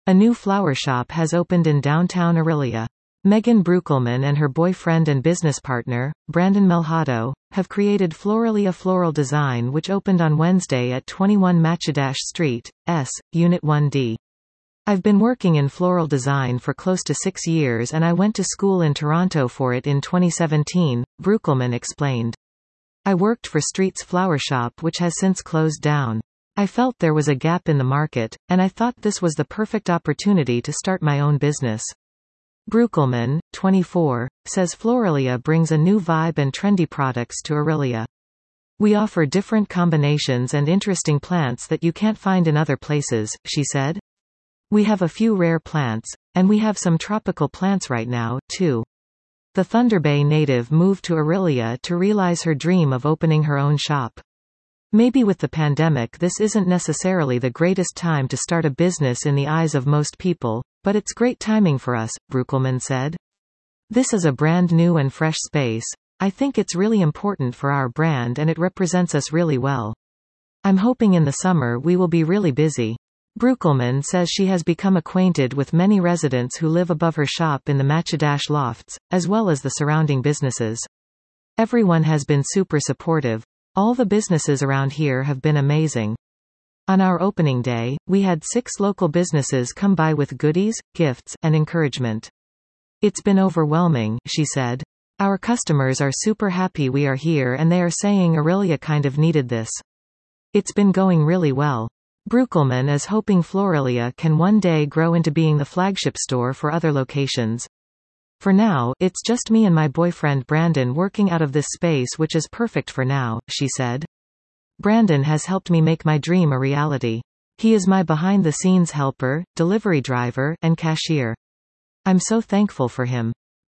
A new flower shop has opened in downtown Orillia. Megan Bruckelman and her boyfriend and business partner, Brandon Melhado, have created Floralia Floral Design, which opened on Wednesday at 21 Matchedash Street, S, Unit 1D. I've been working in floral design for close to 6 years and I went to school in Toronto for it in 2017, Bruckelman explained. I worked for Street's Flower Shop, which has since closed down. I felt there was a gap in the market, and I thought this was the perfect opportunity to start my own business. Bruckelman, 24, says Floralia brings a new vibe and trendy products to Orillia. We offer different combinations and interesting plants that you can't find in other places, she said. We have a few rare plants, and we have some tropical plants right now, too. The Thunder Bay native moved to Orillia to realize her dream of opening her own shop. Maybe with the pandemic this isn't necessarily the greatest time to start a business in the eyes of most people, but it's great timing for us, Bruckelman said. This is a brand new and fresh space. I think it's really important for our brand and it represents us really well. I'm hoping in the summer we will be really busy. Bruckelman says she has become acquainted with many residents who live above her shop in the Matchedash lofts, as well as the surrounding businesses. Everyone has been super supportive. All the businesses around here have been amazing. On our opening day, we had 6 local businesses come by with goodies, gifts, and encouragement. It's been overwhelming, she said. Our customers are super happy we are here and they are saying Orillia kind of needed this. It's been going really well. Bruckelman is hoping Floralia can one day grow into being the flagship store for other locations. For now, it's just me and my boyfriend Brandon working out of this space, which is perfect for now, she said. Brandon has helped me make my dream a reality. He is my behind-the-scenes helper, delivery driver, and cashier. I'm so thankful for him.